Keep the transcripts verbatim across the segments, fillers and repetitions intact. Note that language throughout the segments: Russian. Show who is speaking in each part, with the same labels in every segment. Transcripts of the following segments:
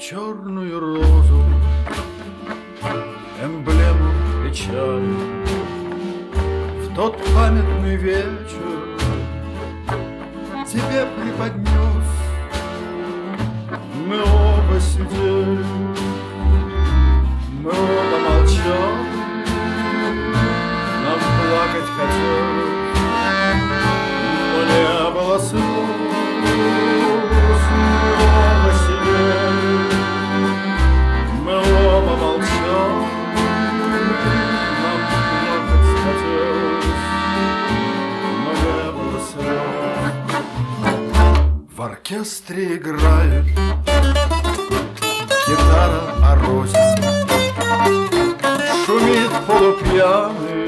Speaker 1: черную розу, эмблему печали. В тот памятный вечер тебе преподнес. Мы оба сидели, мы оба молчали, нам плакать хотелось, но не было слез. Мы оба сидели, мы оба молчали, нам плакать хотелось, но не было слез. В оркестре играет гитара о розе, шумит полупьяный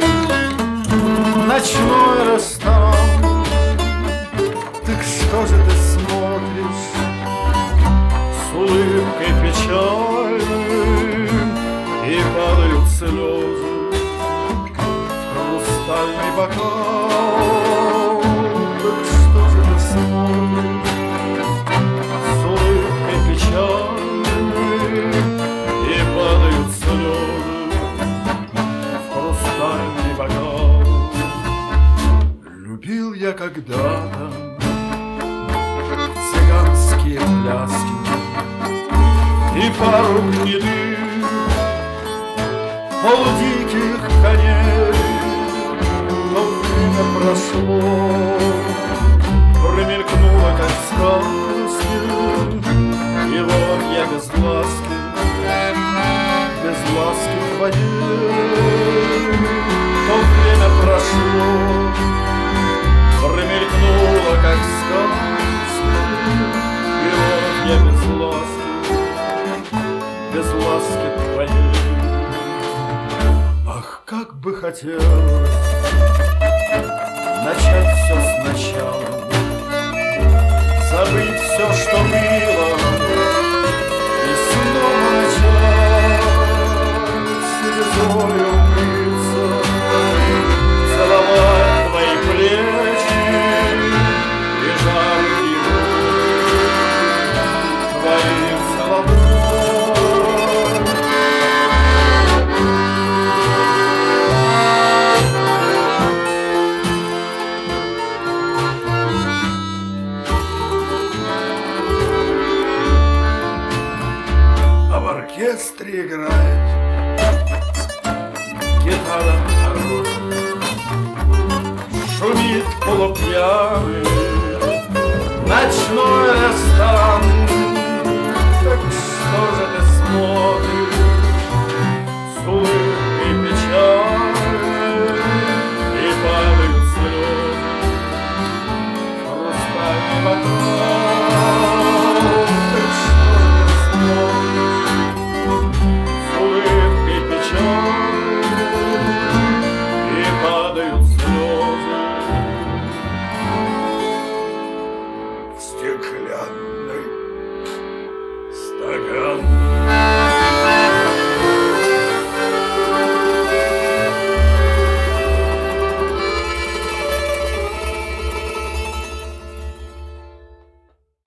Speaker 1: ночной ресторан. Так что же ты смотришь с улыбкой печальной, и падают слезы в хрустальный бокал? Так что же ты смотришь с улыбкой печальной, и падают слезы в хрустальный бокал? Любил я когда-то цыганские пляски и пару гнедых полудиких коней. Но время прошло, промелькнуло, как в сказке, и вот я без ласки, без ласки твоей. То время прошло, промелькнуло, как в сказке, и вот я без ласки, без ласки твоей. Ах, как бы хотелось начать все сначала, забыть все, что было, и снова начать слезой умыться, целовать твои плечи и жаркий руки твоих целовать. А в оркестре играет гитара о розе, шумит полупьяный ночной ресторан.